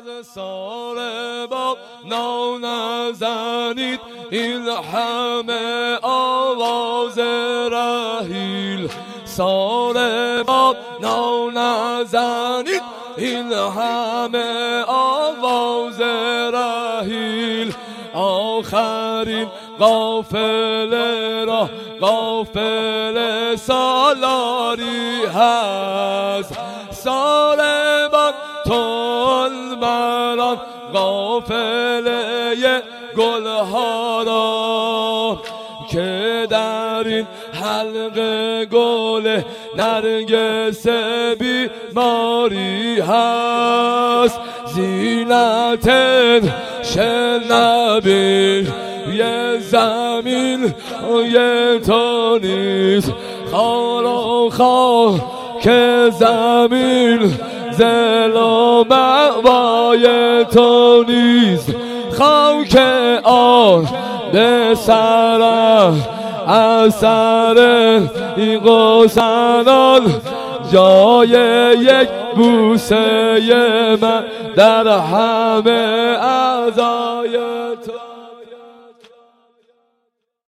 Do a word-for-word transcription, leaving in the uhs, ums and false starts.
سال با نزنید این همه آواز رحیل، سال با نزنید این همه آواز رحیل. آخرین قافله را قافله سالاری هست، سال با تل مران قافله گلها را که در این حلقه گل نرگس بیماری هست. زینت شنبی یه زمین یه تو نیست، خار و خاک که زمین زل و مأوای تو نیست. خاک آن به سرم اثر این غسلان، جای یک بوسه من در همه اعضای تو.